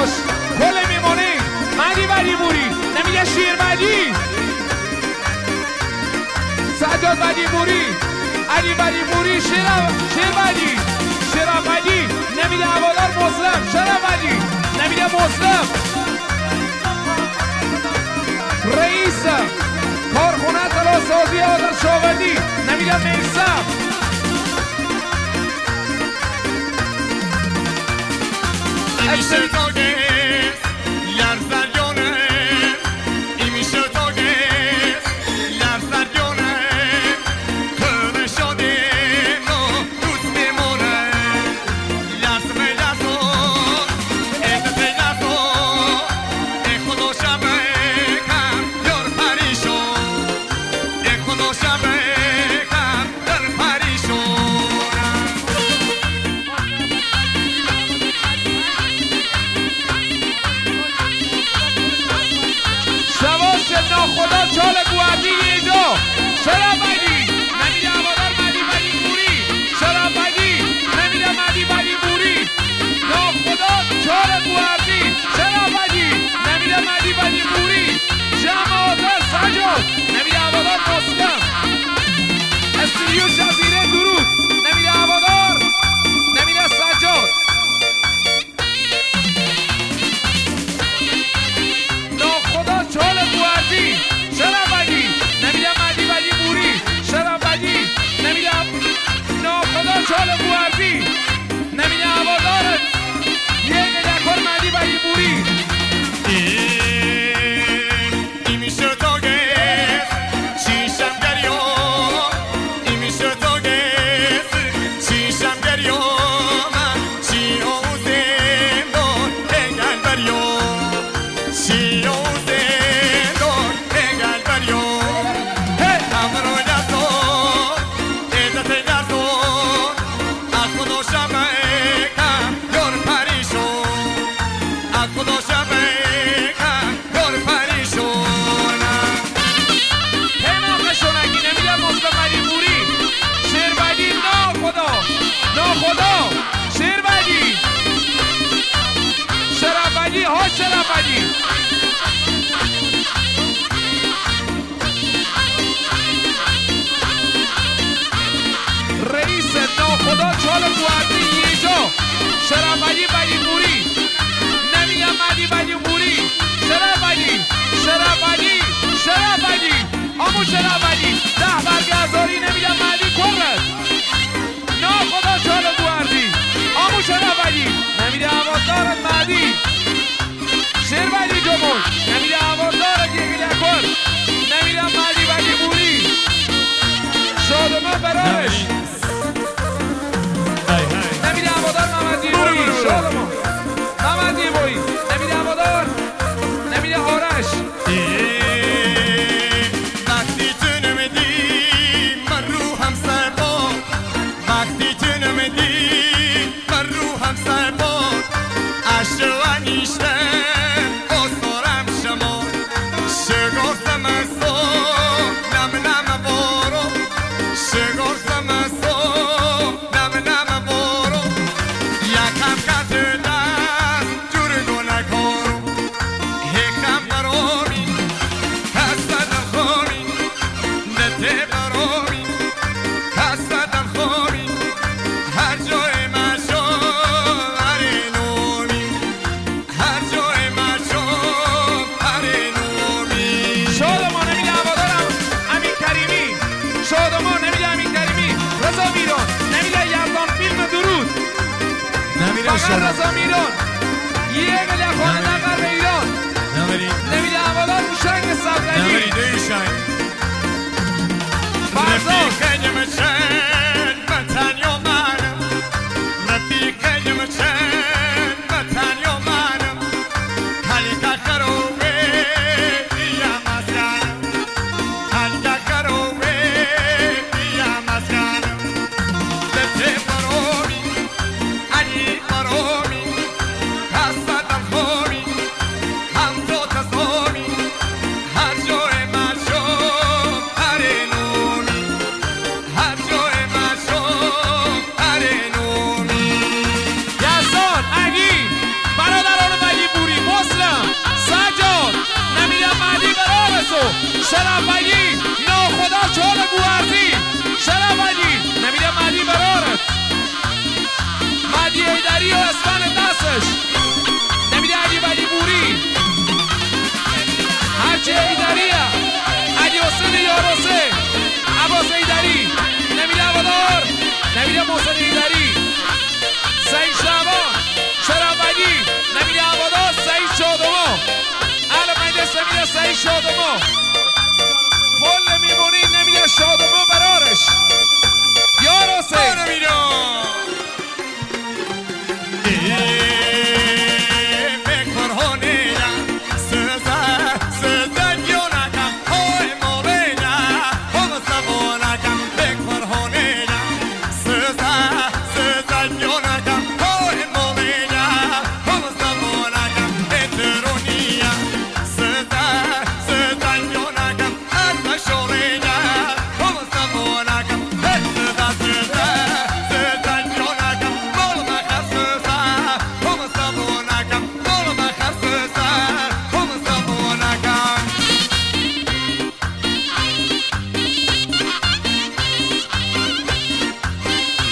داداش کل میمونه مدی ولی بوری نمیگه شیر مدی سجاد ولی بوری علی ولی بوری شیر مدی نمیگه هوادار مسلم شیر مدی نمیگه مسلم رئیس کارخونه طلاسازی هوادار شاوردی نمیگه میسم میشه تاگه لرزریانه میشه تاگه لرزریانه کنه شده نو دوست میمونه لرز میلرزون ایده پیلرزون ای خدا شبه کم یار پریشون ای خدا شبه کم یار پریشون خدا چال گوهردی اینجا شرابدی نمیده هوادار مدی ولی بوری شرابدی نمیده مدی ولی بوری ناخدا چال گوهردی شرابدی نمیده مدی ولی بوری جماعت سجاد نمیده هوادار مسلم استودیو جزیره درود نمیده هوادار نمیده سجاد ناخدا چال گوهردی شرابدی نمیده مدی ولی بوری شرابدی نمیده ناخدا چال گوهردی نمیده هوادارت یک دکار مدی ولی بوری این میشه تاگه چیشم گریو این میشه تاگه چیشم گریو من چی اوزیم دون هنگل بریو چی اوزیم دون هنگل بریو امرو نزون ایده تیلرزون اکدو شمه کم یار پریشون اکدو شمه کم یار پریشون پیمان شونگی نمیده مسلم ولی بوری شیربدی ناخدا شیربدی شرابدی ها شرابدی رئیس ناخدا چال گوهردی اینجا شرابدی ولی بوری نمیگه مدی ولی بوری شرابدی امو شرابدی 10 برگزاری نمیگه مدی کرد ناخدا چال گوهردی امو شرابدی نمیده هوادارت مدی شیربدی جمهور نمیده هوادارت یک دکار نمیده مدی ولی بوری شادمان برایش نمیده هوادار محمد دیبایی شادمان محمد دیبایی نمیده هوادار نمیده آرش وقتی تو نمیدی من روحم سرباد وقتی تو نمیدی من روحم سرباد اشوان ایشته آسارم شما شگافتم از تو نم بارو شگافتم از تو نم بارو یکم کت دست جور گونه کارو هکم برامی کسدم خامی نته برامی کسدم خامی هر جای مشو هر نومی هر جای مشو هر نومی شادمان نمیده هوادارم امین کریمی شادمان نمیده امین کریمی رضا میران نمیده یزدان فیلم درود فقط رضا میران یک لخانه نقر ایران نمیده هوادار موشنگ صبرنی رفیق نمچن وطن یا منم رفیق نمچن وطن یا منم حلقه خروبه بیا مسکنم حلقه خروبه بیا مسکنم لطه برامی علی برامی حسدم خامی هم تو تصامی هر جای من شو هر نومی هر جای سعید شادمو کل میمونی نمیده شادمو برارش یار حسین